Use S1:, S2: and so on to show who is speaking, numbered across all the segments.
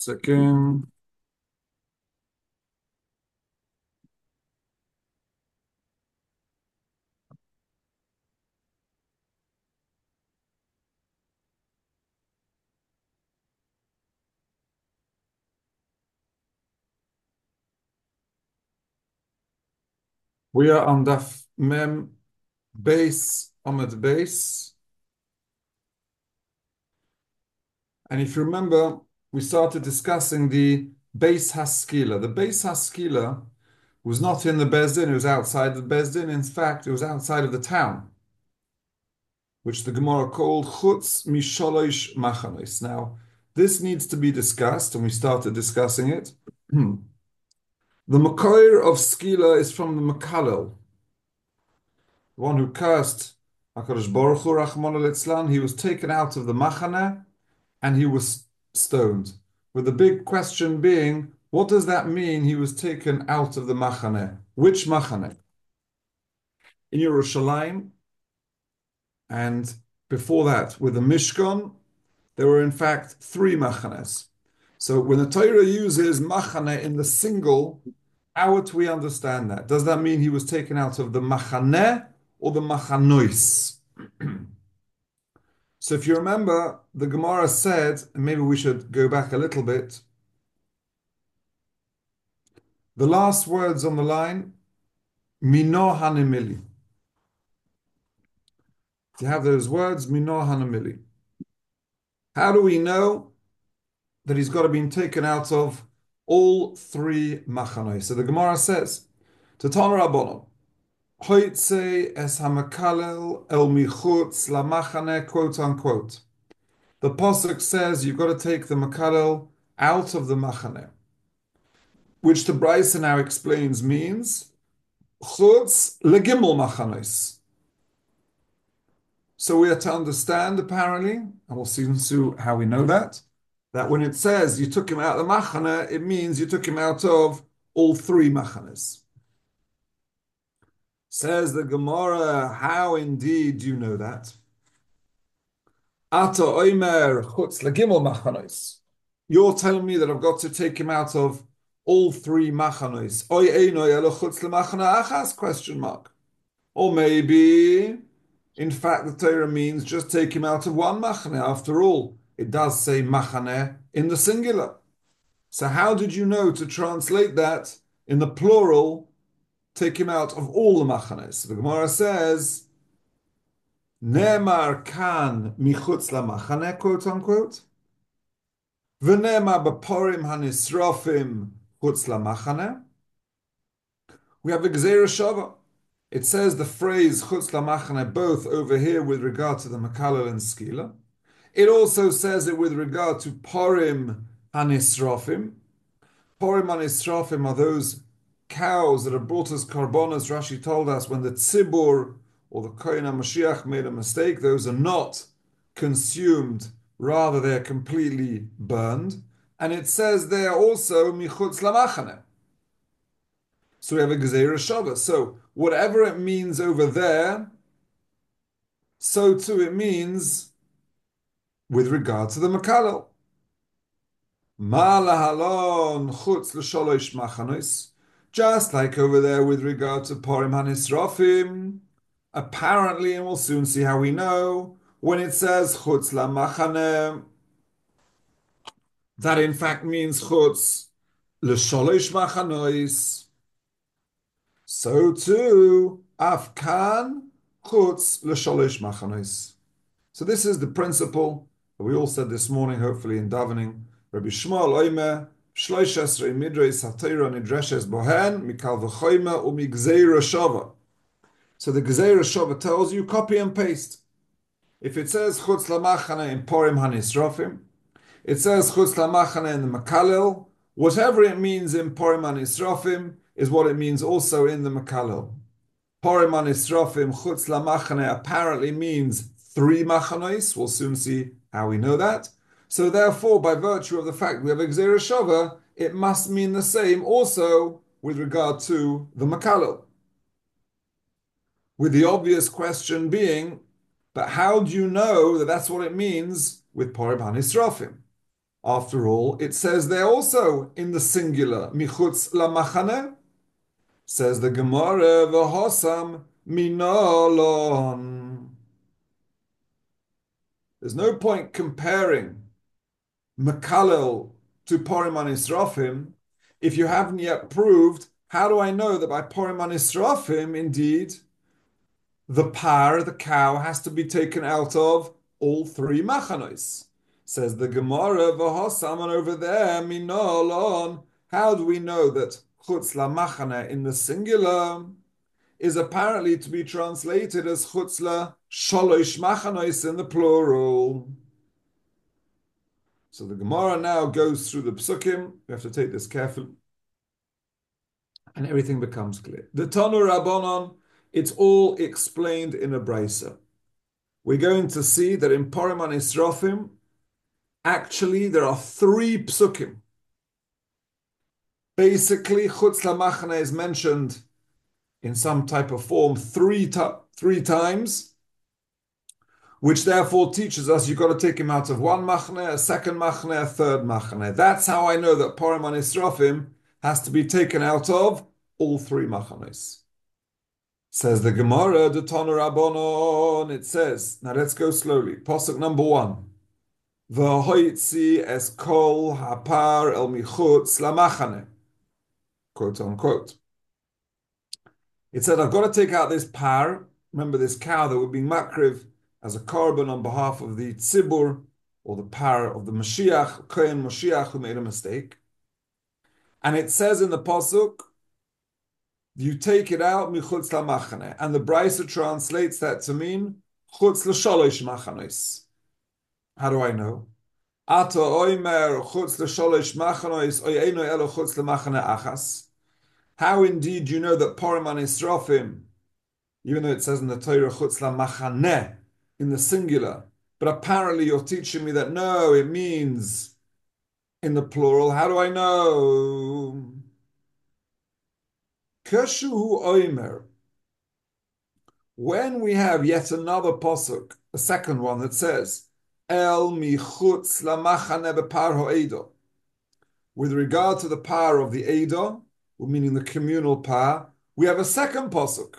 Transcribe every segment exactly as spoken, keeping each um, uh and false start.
S1: Second. We are on Daf Mem base, Amud base. And if you remember, we started discussing the base Haskila. The base Haskila was not in the Bezdin, it was outside the Bezdin. In fact, it was outside of the town, which the Gemara called Chutz Misholosh Machanos. Now, this needs to be discussed, and we started discussing it. The Makoir of Skila is from the Makalel, the one who cursed HaKadosh Baruch Hu, Rachmana litzlan. He was taken out of the Machane and he was stoned. With the big question being, what does that mean he was taken out of the Machane? Which Machane? In Yerushalayim, and before that, with the Mishkan, there were in fact three Machanes. So when the Torah uses Machane in the single, how would we understand that? Does that mean he was taken out of the Machane or the Machanois? So if you remember, the Gemara said, and maybe we should go back a little bit, the last words on the line, Mino Hanimili. To have those words, Mino Hanimili. How do we know that he's got to be taken out of all three Machanoi? So the Gemara says, Tatan Rabbonon, Hoitze es hamakalel el michutz la machane, quote unquote. The Pasuk says you've got to take the makalel out of the machane, which the Brisa now explains means chutz legimel machanos. So we are to understand, apparently, and we'll soon see how we know that, that when it says you took him out of the machane, it means you took him out of all three machanes. Says the Gemara, how indeed do you know that? Ata oimer chutz legimel machanos. You're telling me that I've got to take him out of all three machanos. Oy eino elo chutz lemachana achas? Question mark. Or maybe, in fact, the Torah means just take him out of one machane. After all, it does say machane in the singular. So how did you know to translate that in the plural, take him out of all the machanes? So the Gemara says, Nemar kan michutz lamachane, quote unquote. V'nemar b'porim hanisrofim chutz lamachane. We have a Gzeira Shava. It says the phrase chutz lamachane both over here with regard to the makalel and skila. It also says it with regard to porim hanisrofim. Porim hanisrofim are those cows that are brought as karbonas. Rashi told us when the tzibur or the Kohen HaMashiach made a mistake, those are not consumed, rather they're completely burned. And it says they are also michutz lamachane. So we have a Gezeira Shava. So whatever it means over there, so too it means with regard to the Makalel. Ma lahalon chutz l'sholosh machanos. Just like over there with regard to Porim Hanisrofim, apparently, and we'll soon see how we know, when it says chutz lamachane, that in fact means chutz l'sholosh machanos. So too, afkan chutz l'sholosh machanos. So this is the principle that we all said this morning, hopefully in davening. Rabbi Shmuel oimer shlosh esrei midrei satira nidreshes bohen mikal v'choyma umigzeira shava. So the Gezeira Shava tells you copy and paste. If it says chutz lamachane in porim hanisrofim, it says chutz lamachane in the makalel. Whatever it means in porim hanisrofim is what it means also in the makalel. Porim hanisrofim chutz lamachane apparently means three machanos. We'll soon see how we know that. So therefore, by virtue of the fact we have a Gezeira Shava, it must mean the same also with regard to the makalel. With the obvious question being, but how do you know that that's what it means with Porim HaNisrofim? After all, it says there also in the singular, michutz lamachane, says the Gemara, v'hosam minolon. There's no point comparing Mekalel to Poriman Israfim if you haven't yet proved, how do I know that by Poriman Israfim, indeed, the par, the cow, has to be taken out of all three machanos? Says the Gemara, v'hosam, and over there, minolon. How do we know that chutz la machane in the singular is apparently to be translated as chutz la sholosh machanos in the plural? So the Gemara now goes through the psukim. We have to take this carefully, and everything becomes clear. The Tanu Rabbanon, it's all explained in a brisa. We're going to see that in Poriman Israfim, actually there are three psukim. Basically, chutz lamachane is mentioned in some type of form three, three times, which therefore teaches us you've got to take him out of one machne, a second machne, a third machne. That's how I know that Poriman Israfim has to be taken out of all three machanes. Says the Gemara, the Tanu Rabbanon, it says, now let's go slowly. Pasuk number one. V'hoitzi es kol hapar el michutz lamachane. Quote unquote. It said, I've got to take out this par. Remember this cow that would be makriv as a korban on behalf of the tzibur, or the par of the Mashiach, Kohen Mashiach, who made a mistake. And it says in the pasuk, you take it out michutz lamachane, and the Brisa translates that to mean chutz l'sholosh machanos. How do I know? Ata oimer chutz l'sholosh machanos oyeino elo chutz l'machane achas. How indeed you know that Poriman Israfim, even though it says in the Torah chutz lamachane in the singular, but apparently you're teaching me that no, it means in the plural. How do I know? Keshu oimer. When we have yet another pasuk, a second one that says El michutz lamachane bepar ho'edo, with regard to the par of the Eidah, meaning the communal par, we have a second pasuk,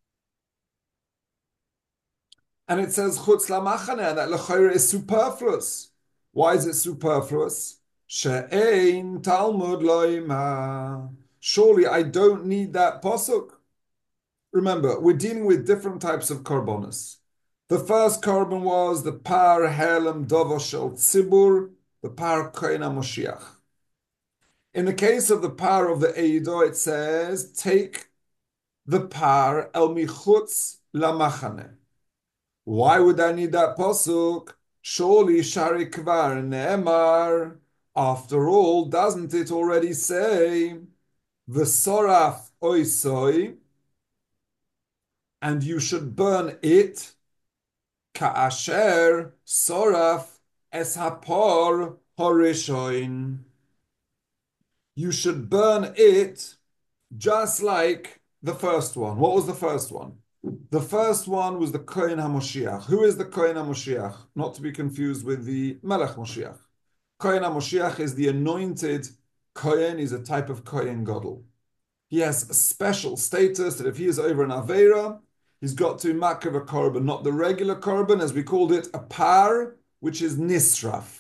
S1: and it says chutz lamachane, and that l'chayre is superfluous. Why is it superfluous? She'ein Talmud loima. Surely I don't need that pasuk. Remember, we're dealing with different types of korbanos. The first korban was the par helem dovo shel tzibur, the par kohen Moshiach. In the case of the par of the Eidah, it says, take the par el michutz lamachane. Why would I need that pasuk? Surely shari kvar ne'emar. After all, doesn't it already say v'soraf oisoi, and you should burn it ka'asher soraf es hapor horishoin. You should burn it just like the first one. What was the first one? The first one was the Kohen HaMoshiach. Who is the Kohen HaMoshiach? Not to be confused with the Melech Moshiach. Kohen HaMoshiach is the anointed Kohen. He's a type of Kohen Gadol. He has a special status that if he is over an Aveira, he's got to makriv a korban, not the regular korban, as we called it, a par, which is nisraf.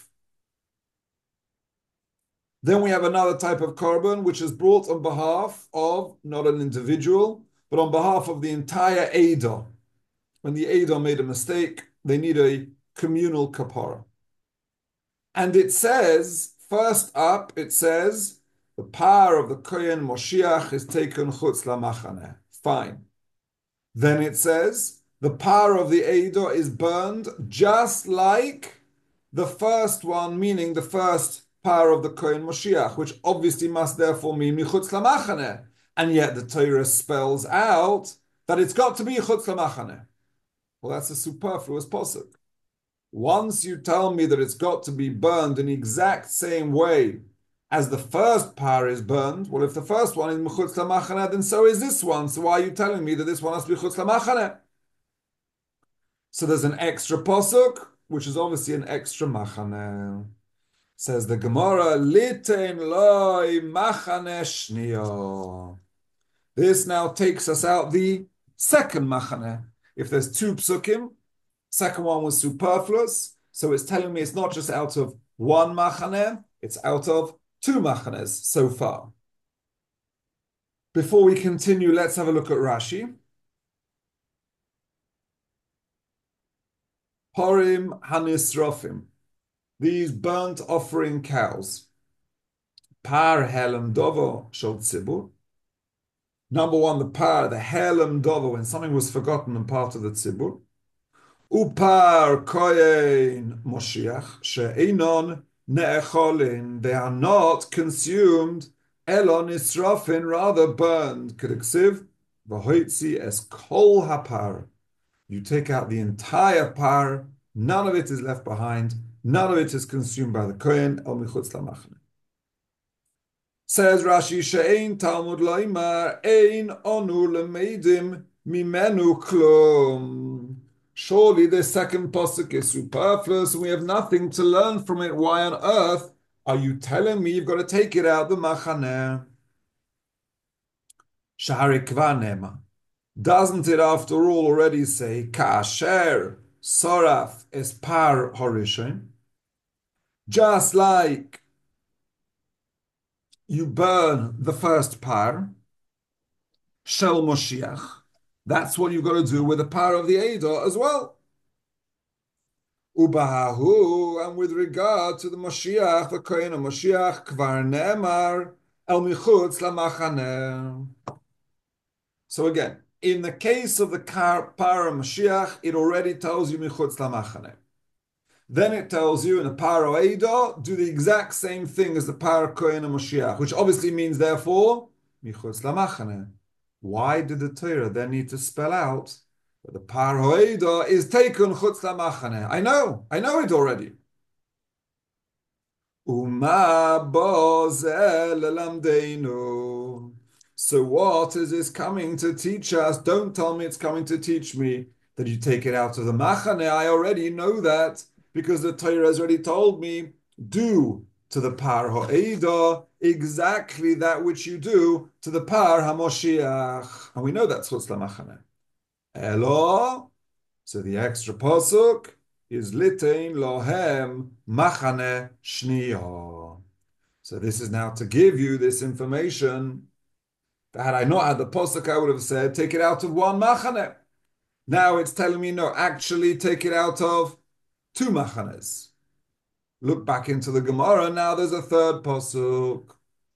S1: Then we have another type of korban, which is brought on behalf of not an individual, but on behalf of the entire Eidah. When the Eidah made a mistake, they need a communal kapara. And it says, first up, it says, the par of the Kohen Moshiach is taken chutz lamachane. Fine. Then it says, the par of the Eidah is burned just like the first one, meaning the first par of the Kohen Moshiach, which obviously must therefore mean michutz lamachane. And yet the Torah spells out that it's got to be chutz lamachane. Well, that's a superfluous pasuk. Once you tell me that it's got to be burned in the exact same way as the first par is burned, well, if the first one is mechutz lamachane, then so is this one. So why are you telling me that this one has to be chutz lamachane? So there's an extra pasuk, which is obviously an extra machane. Says the Gemara, Litein loy machane shnio. This now takes us out the second machane. If there's two psukim, second one was superfluous, so it's telling me it's not just out of one machane, it's out of two machanes so far. Before we continue, let's have a look at Rashi. Horim hanisrofim. These burnt offering cows. Par helem dovo shel tzibur. Number one, the par, the helem dovo, when something was forgotten and part of the tzibur. Upar koyin moshiach she'inon ne'echolin. They are not consumed. Elon nisrofin, rather burned. Kediksiv v'hoitzi es kol hapar. You take out the entire par. None of it is left behind. None of it is consumed by the kohen el michutz lamachne. Says Rashi, she'ein Talmud loimar ein onu lemeidim mimenu klum. Surely this second posuk is superfluous and we have nothing to learn from it. Why on earth are you telling me you've got to take it out the machaneh? Shahari kvanema. Doesn't it after all already say kasher soraf es par horishon? Just like you burn the first par, shel Moshiach, that's what you've got to do with the par of the Eidah as well. Ubahahu, and with regard to the Moshiach, the Kohen of Moshiach, kvar nemar el michutz lamachaneh. So again, in the case of the par of Moshiach, it already tells you michutz lamachaneh. Then it tells you in the par of Eidah, do the exact same thing as the par Kohen and Moshiach, which obviously means, therefore, michutz lamachaneh. Why did the Torah then need to spell out that the par of Eidah is taken chutz lamachaneh? I know, I know it already. Uma bozel lamdeinu. So what is this coming to teach us? Don't tell me it's coming to teach me that you take it out of the machaneh. I already know that, because the Torah has already told me, do to the par ha'edah exactly that which you do to the par ha'moshiach. And we know that's chutz lamachaneh. Elo, so the extra pasuk is litein lohem machaneh shniya. So this is now to give you this information. Had I not had the pasuk, I would have said, take it out of one machaneh. Now it's telling me, no, actually take it out of two machanes. Look back into the Gemara. Now there's a third pasuk.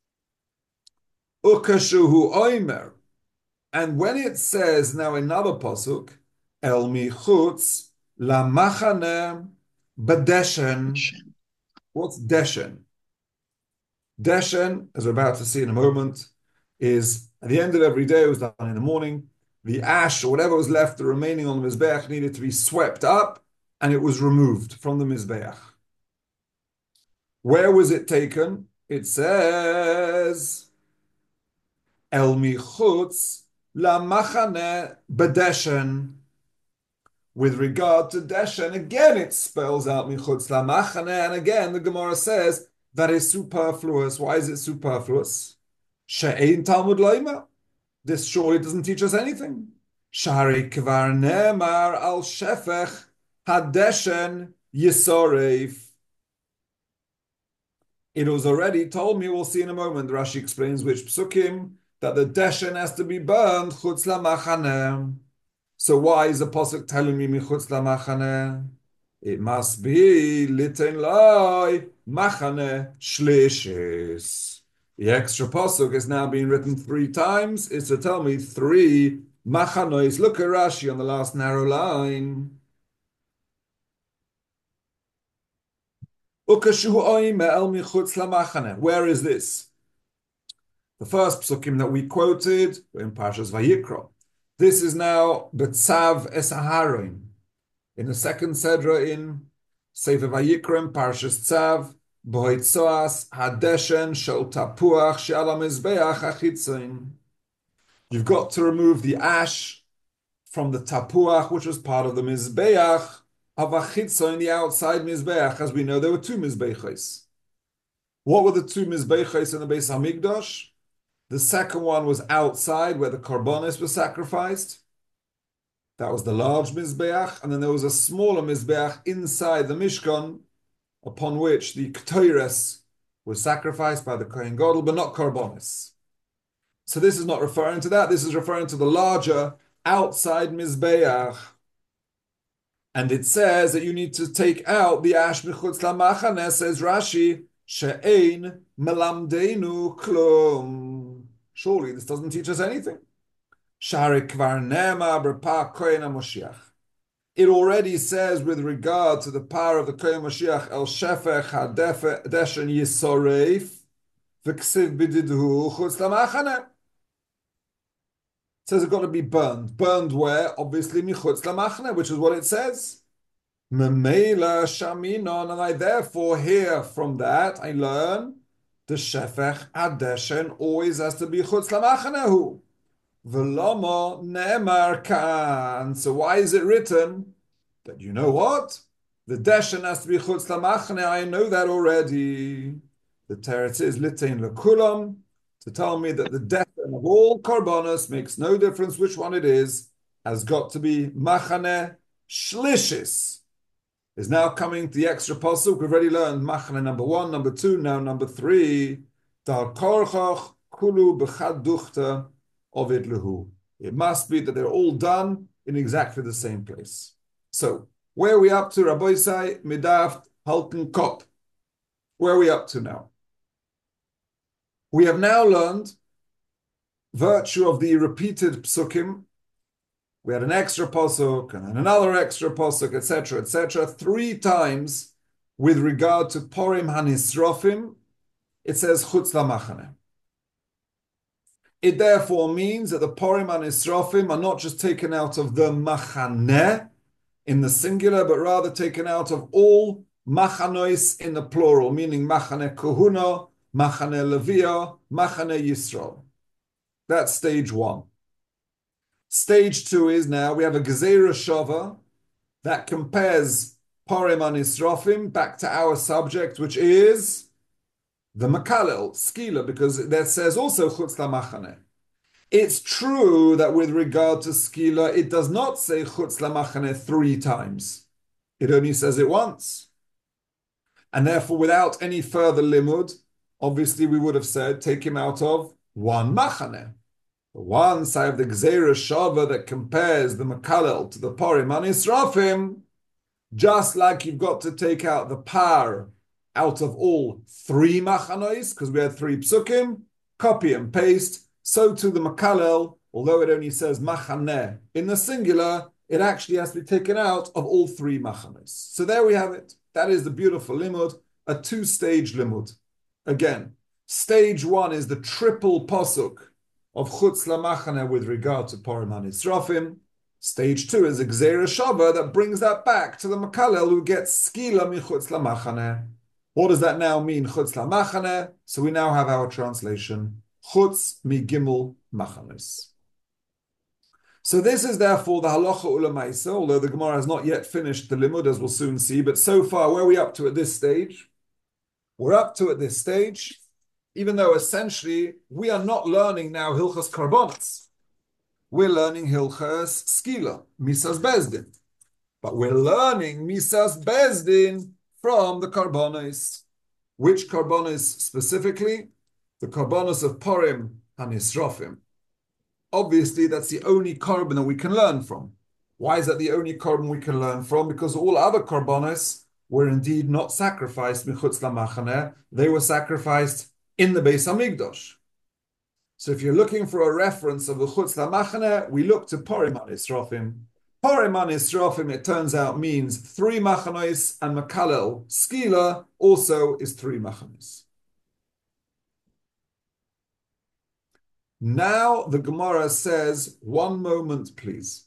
S1: Ukashuhu oimer. And when it says now another pasuk, el michutz la machane badeshen. What's deshen? Deshen, as we're about to see in a moment, is at the end of every day, it was done in the morning, the ash or whatever was left, the remaining on the Mizbeach, needed to be swept up, and it was removed from the Mizbeach. Where was it taken? It says, El michutz la machane bedeshen. With regard to deshen, again it spells out michutz la machane, and again the Gemara says that is superfluous. Why is it superfluous? She'ein Talmud loima. This surely doesn't teach us anything. Shari kvar nemar al shefech hadeshen yisoreif. It was already told me, we'll see in a moment, Rashi explains which psukim, that the deshen has to be burned chutz lamachaneh. So why is the pasuk telling me michutz lamachaneh? It must be liten loy machane shlishes. The extra pasuk is now being written three times. It's to tell me three machanois. Look at Rashi on the last narrow line. Where is this? The first psukim that we quoted were in Parshas Vayikra. This is now Betzav Es Aharon. In the second Sedra in Sefer Vayikra in Parshas Tzav, Boitzoas Hadeshen Shel Tapuach She'al HaMizbeach HaChitzon. You've got to remove the ash from the Tapuach, which was part of the Mizbeach of Achitzon, the outside Mizbeach. As we know, there were two Mizbeachos. What were the two Mizbechos in the Beis Hamikdash? The second one was outside where the Karbonis was sacrificed. That was the large Mizbeach. And then there was a smaller Mizbeach inside the Mishkan, upon which the Ketores was sacrificed by the Kohen Gadol, but not Karbonis. So this is not referring to that. This is referring to the larger outside Mizbeach. And it says that you need to take out the ash michutz lamachaneh, says Rashi, she'ein melamdeinu klum. Surely this doesn't teach us anything. Shari kvar nema b'pa kohen HaMoshiach. It already says with regard to the power of the Kohen Mashiach, El Shefech HaDeshen Yisoreif V'ksiv B'didhu Chutz Lamachaneh. It says it's got to be burned. Burned where? Obviously, Michutz Lamachaneh, which is what it says. Memela Shaminon, and I therefore hear from that, I learn, the Shefech HaDeshen always has to be Chutz Lamachaneh. V'lomo ne'emar kan. So why is it written that, you know what? The deshen has to be chutz lamachne. I know that already. The teretz is litein lekulam, to tell me that the deshen of all karbonos makes no difference which one it is, has got to be machane shlishis. Is now coming to the extra pasuk. We've already learned machane number one, number two, now number three. Dar korchach kulu b'chad duchta. Ovid lehu. It must be that they're all done in exactly the same place. So, where are we up to, Rabbi Isai, Midaft, Halken Kop? Where are we up to now? We have now learned virtue of the repeated psukim. We had an extra pasuk and then another extra pasuk, et cetera, et cetera. Three times with regard to Porim Hanisrofim, it says Chutz Lamachaneh. It therefore means that the Porim and Israfim are not just taken out of the Machaneh in the singular, but rather taken out of all Machanois in the plural, meaning Machaneh Kohuna, Machaneh Levia, Machaneh Yisrael. That's stage one. Stage two is now we have a Gezerah Shava that compares Porim and Israfim back to our subject, which is the Makalel, Skila, because that says also Chutz Lamachaneh. It's true that with regard to Skila, it does not say Chutz Lamachaneh three times. It only says it once. And therefore, without any further limud, obviously we would have said, take him out of one Machaneh. Once I have the Gzeira Shava that compares the Makalel to the Porim and Israfim, just like you've got to take out the par out of all three machanois, because we had three psukim, copy and paste, so to the Makalel, although it only says machaneh in the singular, it actually has to be taken out of all three machanois. So there we have it. That is the beautiful limud, a two-stage limud. Again, stage one is the triple pasuk of Chutz Lamachaneh with regard to Porim and Israfim. Stage two is a Gzeira Shava that brings that back to the Makalel who gets Skila michutz Lamachaneh. What does that now mean, Chutz Lamachaneh? So we now have our translation, Chutz mi Gimel Machanes. So this is therefore the Halacha Ulamaisa, although the Gemara has not yet finished the limud, as we'll soon see. But so far, where are we up to at this stage? We're up to at this stage, even though essentially we are not learning now Hilchas Karbonos. We're learning Hilchas Skila, Misas Bezdin. But we're learning Misas Bezdin from the Karbonos. Which Karbonos specifically? The Karbonos of Porim and Israfim. Obviously, that's the only Karban that we can learn from. Why is that the only Karban we can learn from? Because all other Karbonos were indeed not sacrificed Michutz Lamachaneh. They were sacrificed in the Beis Hamikdash. So if you're looking for a reference of the Chutz Lamachaneh, we look to Porim and Israfim. Porim and Israfim, it turns out, means three Machanois, and Makalel, Skila, also is three Machanois. Now the Gemara says, one moment, please.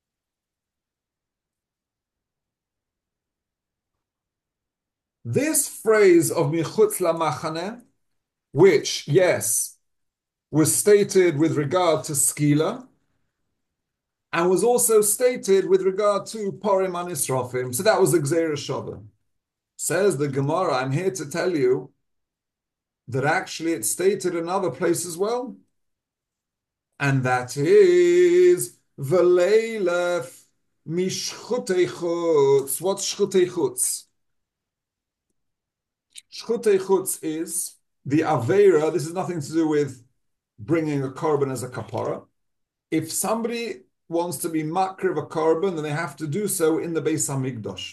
S1: This phrase of Michutz Lamachaneh, which, yes, was stated with regard to Skila, and was also stated with regard to Porim and Israfim. So that was the Gzeira Shava. Says the Gemara, I'm here to tell you that actually it's stated in another place as well. And that is V'leilef mishchutei chutz. What's shchutei chutz? Shchutei chutz is the Aveira. This has nothing to do with bringing a korban as a kapara. If somebody wants to be makriv a korban, then they have to do so in the Beis Hamikdash.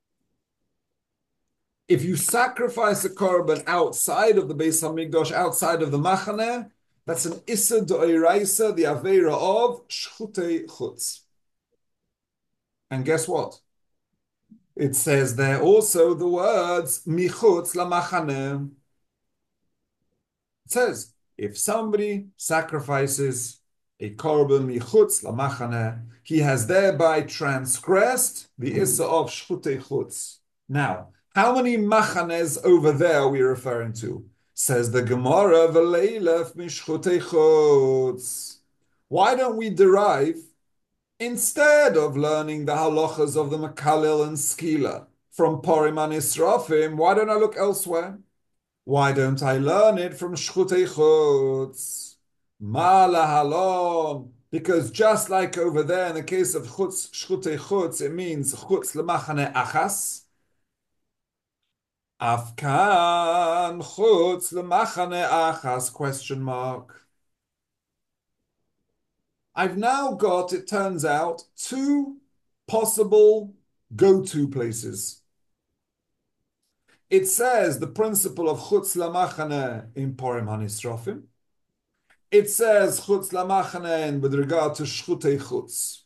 S1: If you sacrifice a korban outside of the Beis Hamikdash, outside of the Machaneh, that's an Issa D'Oraisa, the Aveira of Shchutei Chutz. And guess what? It says there also the words Michutz LaMachaneh. It says, if somebody sacrifices a korban Michutz LaMachaneh, he has thereby transgressed the Issa of Shchutei Chutz. Now, how many machanes over there are we referring to? Says the Gemara, V'leilef mishchutei chutz. Why don't we derive, instead of learning the halachas of the Makalil and Skila from Porim and Israfim, why don't I look elsewhere? Why don't I learn it from Shchutei Chutz? Ma lahalom. Because just like over there in the case of chutz, Shchutei Chutz, it means chutz lemachane achas. Afkan chutz lemachane achas, question mark. I've now got, it turns out, two possible go-to places. It says the principle of chutz lemachane in Porim HaNisrofim. It says chutz lemachane with regard to shchutei chutz.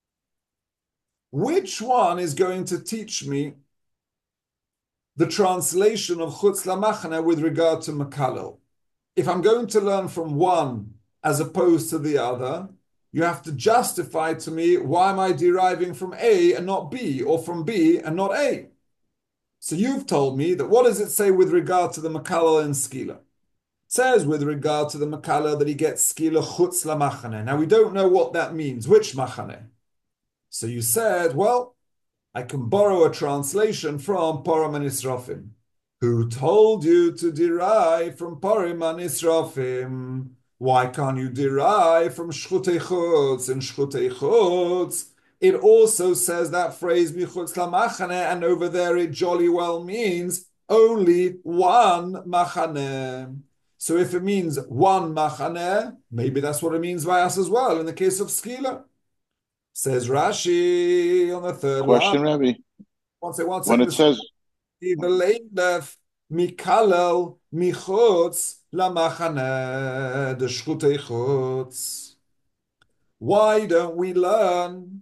S1: Which one is going to teach me the translation of chutz lamachane with regard to makalel? If I'm going to learn from one as opposed to the other, you have to justify to me why am I deriving from A and not B, or from B and not A. So you've told me that what does it say with regard to the makalel and skila? It says with regard to the makalel that he gets skila chutz lamachane. Now we don't know what that means, which machane. So you said, well, I can borrow a translation from Porim and Israfim. Who told you to derive from Porim and Israfim? Why can't you derive from Shchutei Chutz? In Shchutei Chutz, it also says that phrase, Michutz LaMachane, and over there it jolly well means only one Machane. So if it means one Machane, maybe that's what it means by us as well, in the case of Skila. Says Rashi on the third
S2: Question,
S1: line.
S2: Rabbi.
S1: One second, one
S2: When
S1: second.
S2: it says
S1: Mikalel michutz lamachane the shchutei chutz. Why don't we learn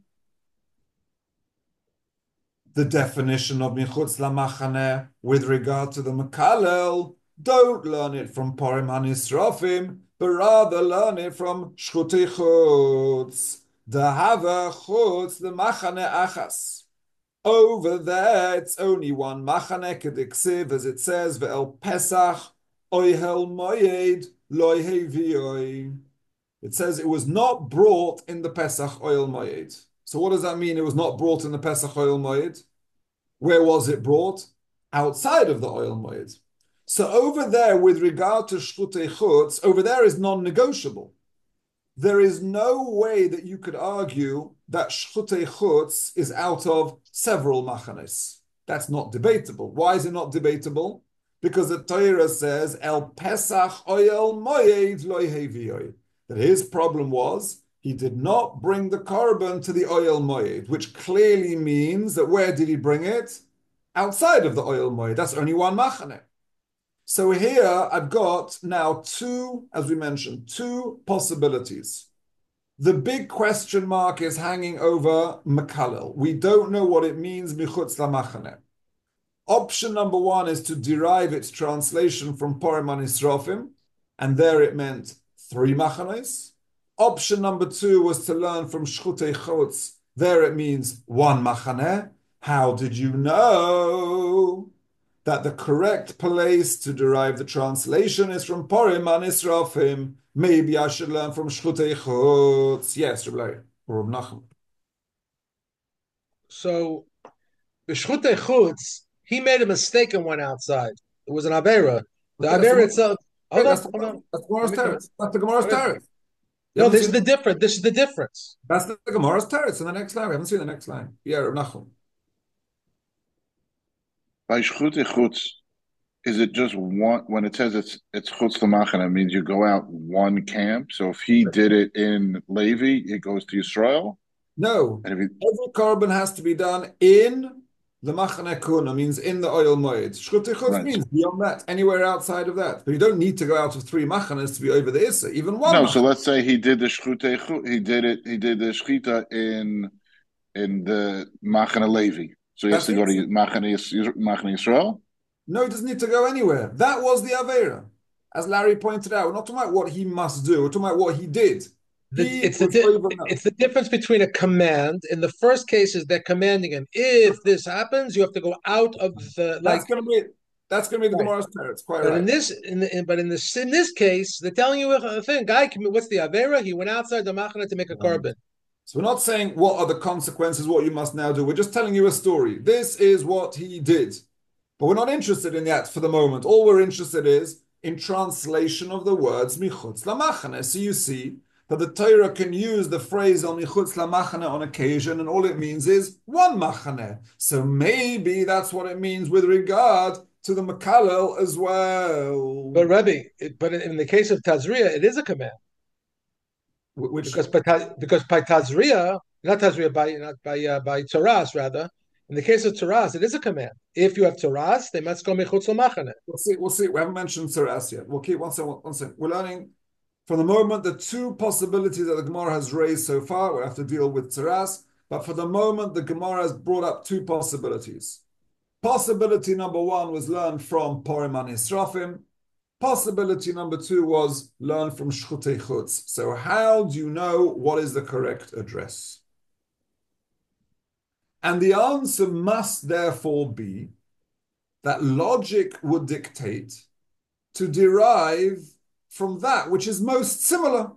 S1: the definition of michutz lamachane with regard to the Mikalel? Don't learn it from Porim HaNisrofim, but rather learn it from shchutei chutz. The hava chutz the machane achas. Over there, it's only one machane kediksiv, as it says, ve'el pesach oihel moyed loy hevioi. It says it was not brought in the Pesach oil moyed. So what does that mean? It was not brought in the Pesach oil moyed. Where was it brought? Outside of the oil moyed. So over there, with regard to shchutei chutz, over there is non-negotiable. There is no way that you could argue that shchutei chutz is out of several machanes. That's not debatable. Why is it not debatable? Because the Torah says, El Pesach oyel moyed loy hevioi. That his problem was, he did not bring the korban to the oyel moyed, which clearly means that where did he bring it? Outside of the oyel moyed. That's only one machane. So here I've got now two, as we mentioned, two possibilities. The big question mark is hanging over Makalel. We don't know what it means, Michutz LaMachane. Option number one is to derive its translation from Porim HaNisrofim, and there it meant three machanes. Option number two was to learn from Shchutei Chutz. There it means one machane. How did you know that the correct place to derive the translation is from Porim HaNisrofim? Maybe I should learn from Shchutei Chutz. Yes, Rabbi Leir, or Reb Nachum.
S3: So, the Shchutei Chutz, he made a mistake and went outside. It was an Avera.
S2: The
S1: Okay, that's the
S2: Avera
S1: Gemara.
S2: itself. Hold
S1: Okay,
S2: on,
S1: that's the
S2: hold on.
S1: that's the
S2: Let
S1: Gemara's
S2: me finish.
S1: teretz. That's the Gemara's
S2: Okay.
S1: teretz. You
S2: No,
S1: haven't
S2: this is
S1: seen
S2: the
S1: that?
S2: difference. This is the difference.
S1: That's the Gemara's teretz in the next line. We haven't seen the next line. Yeah, Rav Nachum.
S3: By shchut echutz, is it just one? When it says it's it's chutz lamachana, it means you go out one camp. So if he did it in Levi, it goes to Yisrael.
S1: No,
S3: And if he
S1: every korban has to be done in the Machane Kuna, means in the oil moed. Shchut echutz
S3: right,
S1: means beyond that, anywhere outside of that. But you don't need to go out of three machanes to be over the Issa, even one
S3: no. So
S1: machane.
S3: let's say he did the shchut echut, he did it. He did the shchita in in the Machane Levi. So he has
S1: That's
S3: to go
S1: it.
S3: to Machane Yis- Machane Yisrael.
S1: No, he doesn't need to go anywhere. That was the Avera. As Larry pointed out, we're not talking about what he must do, we're talking about what he did.
S2: The,
S1: He
S2: it's the
S1: was
S2: di-
S1: over enough.
S2: it's the difference between a command. In the first case, is they're commanding him. If this happens, you have to go out of the
S1: That's
S2: like.
S1: gonna be that's gonna be the
S2: Right.
S1: Gemara's teretz. Quite
S2: But in
S1: right.
S2: this, in, the, in but in this in this case, they're telling you a thing. Guy, what's the avera? He went outside the machana to make a
S1: Right.
S2: carbon.
S1: So we're not saying what are the consequences, what you must now do. We're just telling you a story. This is what he did. But we're not interested in that for the moment. All we're interested is in translation of the words michutz lamachane. So you see that the Torah can use the phrase on michutz lamachane on occasion, and all it means is one machane. So maybe that's what it means with regard to the Makalel as well.
S2: But Rebbe, it, but in the case of Tazria, it is a command
S1: Which
S2: because by because by Tazria, not Tazria, by not by uh, by Taras rather. In the case of Taras, it is a command. If you have Taras, they must go mechutz lamachane.
S1: we'll see. We'll see. We haven't mentioned Saras yet. We'll keep one second. One second. We're learning from the moment the two possibilities that the Gemara has raised so far. We have to deal with Saras, but for the moment the Gemara has brought up two possibilities. Possibility number one was learned from Porim and Israfim. Possibility number two was learned from Shchutei Chutz. So how do you know what is the correct address? And the answer must therefore be that logic would dictate to derive from that which is most similar.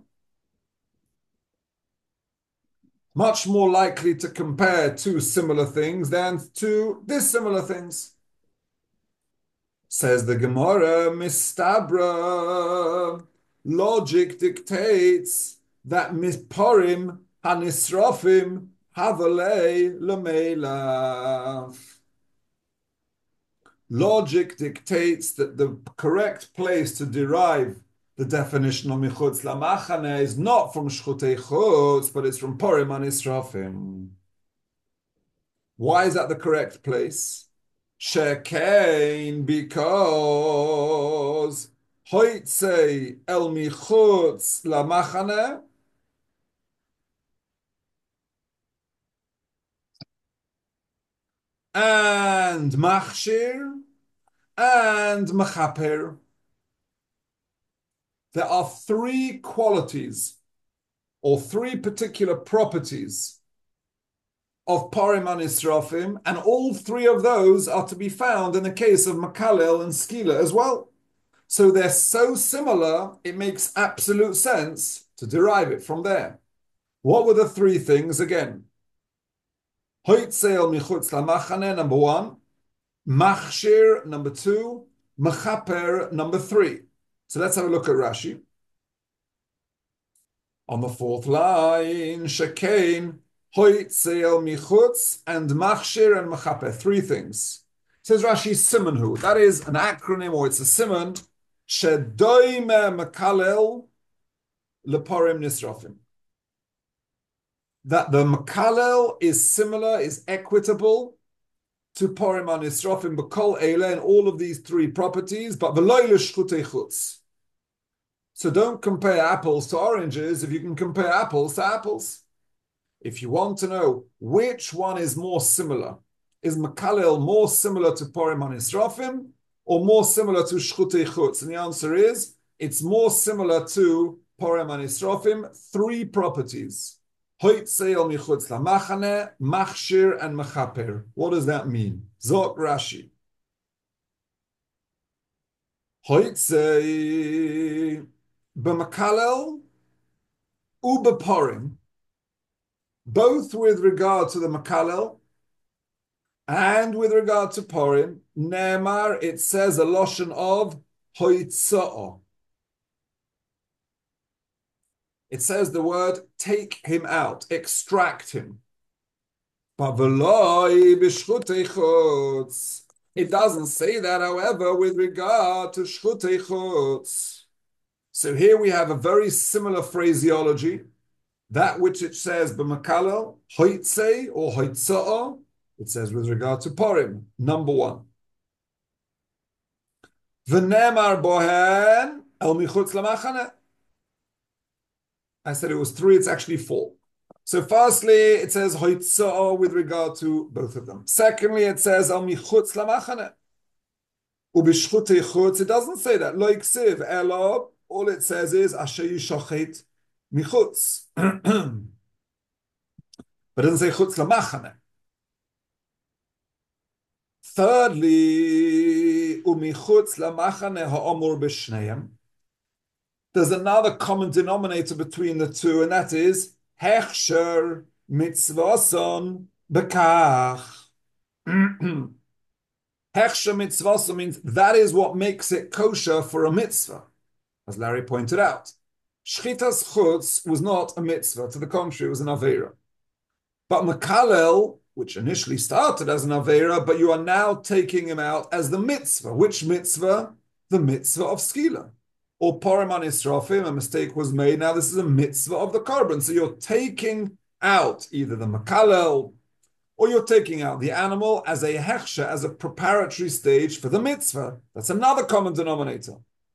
S1: Much more likely to compare two similar things than two dissimilar things. Says the Gemara, Mistabra, logic dictates that Misporim Hanisrofim Havalei Lamela. Logic dictates that the correct place to derive the definition of Michutz Lamachane is not from Shchutei Chutz, but it's from Porim Hanisrofim. Why is that the correct place? Shekain, because Hoitze El Michutz Lamachane and Machshir and Machaper. There are three qualities or three particular properties of Parim and Israfim, and all three of those are to be found in the case of Makalel and Skila as well. So they're so similar, it makes absolute sense to derive it from there. What were the three things again? Hoitzeil michutz lamachane, number one. Machshir, number two. Mechaper, number three. So let's have a look at Rashi. On the fourth line, Shekain, Hoitzeil michutz, and Machshir and Mechaper. Three things. Says Rashi, Simonhu. That is an acronym, or it's a simon. Shedoime Mekalel leporim nisrofim. That the Makalel is similar, is equitable to Porim and Nisrofim, B'kol Eile, and all of these three properties, but v'lo l'shchutei chutz. So don't compare apples to oranges if you can compare apples to apples. If you want to know which one is more similar, is Makalel more similar to Porim and Nisrofim or more similar to Shchutei Chutz? And the answer is, it's more similar to Porim and Nisrofim, three properties. Hoitzeil michutz lamachane, machshir, and mechaper. What does that mean? Zok Rashi. Hoitzei b'makalel u'b'porim, both with regard to the makalel and with regard to porim, Ne'emar, it says a loshon of hoitza'ah. It says the word take him out, extract him. But v'loi b'shchutei chutz. It doesn't say that, however, with regard to shchutei chutz. So here we have a very similar phraseology. That which it says b'makalel, hoitzei or hoitza'ah, it says with regard to Purim, number one. V'nemar bohen el michutz lamachane. I said it was three, it's actually four. So firstly, it says hoitza'ah with regard to both of them. Secondly, it says al michutz lamachane. Ubishchutei chutz, it doesn't say that. Lo yiksiv elo, all it says is asher yishochet michutz. But it doesn't say chutz lamachane. Thirdly, umichutz lamachane ha'omur b'shneim. There's another common denominator between the two, and that is hechsher mitzvason bekach. Hechsher mitzvason means that is what makes it kosher for a mitzvah, as Larry pointed out. Shchitas chutz was not a mitzvah; to the contrary, it was an aveira. But makalel, which initially started as an aveira, but you are now taking him out as the mitzvah. Which mitzvah? The mitzvah of skila. Or Paraman Israfim, a mistake was made. Now this is a mitzvah of the korban. So you're taking out either the makalel or you're taking out the animal as a hechsher, as a preparatory stage for the mitzvah. That's another common denominator.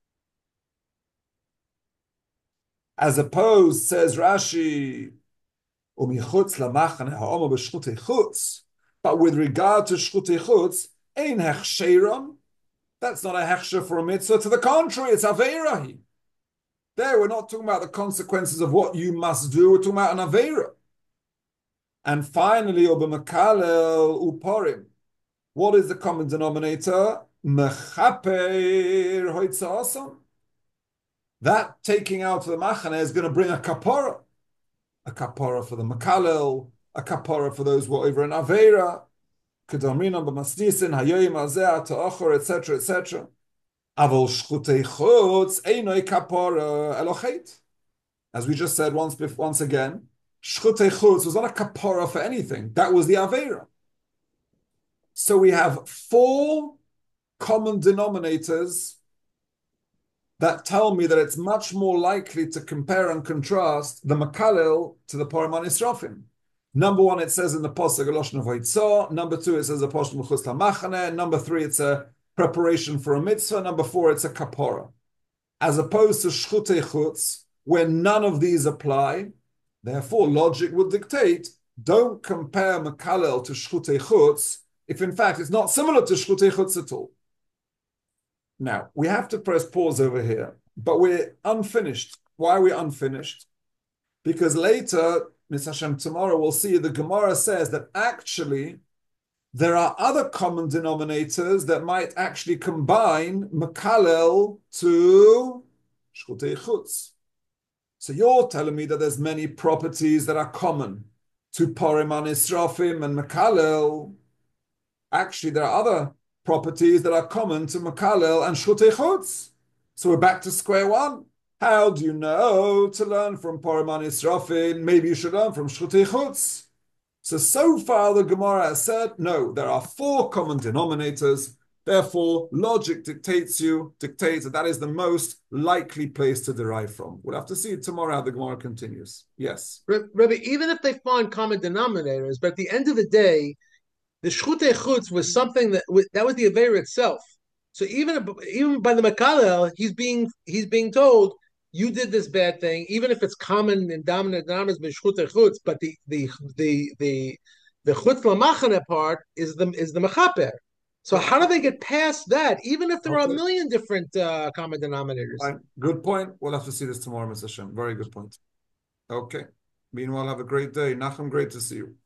S1: As opposed, says Rashi, umichutz lamachane ha'omer b'shchutei chutz. But with regard to shchutei chutz, ein hechsheron. That's not a hechsher for a mitzvah. To the contrary, it's aveira. There, we're not talking about the consequences of what you must do. We're talking about an aveira. And finally, ubemakalel uporim. What is the common denominator? Mechaper hoitza'asam. That taking out of the machane is going to bring a kapora. A kapora for the makalel, a kapora for those who are over an aveira. Kedamrina b'masnisin hayoyim azeh ta'achor, et cetera, et cetera. Avol shchutei chutz einoi kapora elochet. As we just said once, once again, shchutei chutz was not a kapora for anything. That was the aveira. So we have four common denominators that tell me that it's much more likely to compare and contrast the makalel to the Paraman Israfim. Number one, it says in the Pasuk Eloshna Vaytzah. Number two, it says a Pasuk Mechutz Lamachane. Number three, it's a preparation for a mitzvah. Number four, it's a kapora. As opposed to Shchutei Chutz, where none of these apply. Therefore, logic would dictate, don't compare Makalel to Shchutei Chutz if in fact it's not similar to Shchutei Chutz at all. Now, we have to press pause over here, but we're unfinished. Why are we unfinished? Because later, Miz Hashem, tomorrow we'll see the Gemara says that actually there are other common denominators that might actually combine Makalel to Shchutei Chutz. So you're telling me that there's many properties that are common to Paraman Israfim and Makalel. Actually, there are other properties that are common to Makalel and Shchutei Chutz. So we're back to square one. How do you know to learn from Paraman Israfim? Maybe you should learn from Shchutei Chutz. So, so far the Gemara has said, no, there are four common denominators. Therefore, logic dictates you, dictates that that is the most likely place to derive from. We'll have to see tomorrow how the Gemara continues. Yes.
S2: Rabbi, even if they find common denominators, but at the end of the day, the Shchutei Chutz was something that, that was the Aveira itself. So even, even by the Makalel, he's being, he's being told, you did this bad thing, even if it's common and dominant dominant b'shchutei chutz, but the the the the the chutz lamachane part is the is the mechaper. So how do they get past that? Even if there okay. are a million different uh, common denominators.
S1: Fine. Good point. We'll have to see this tomorrow, Mister Hashem. Very good point. Okay. Meanwhile, have a great day. Nachum, great to see you.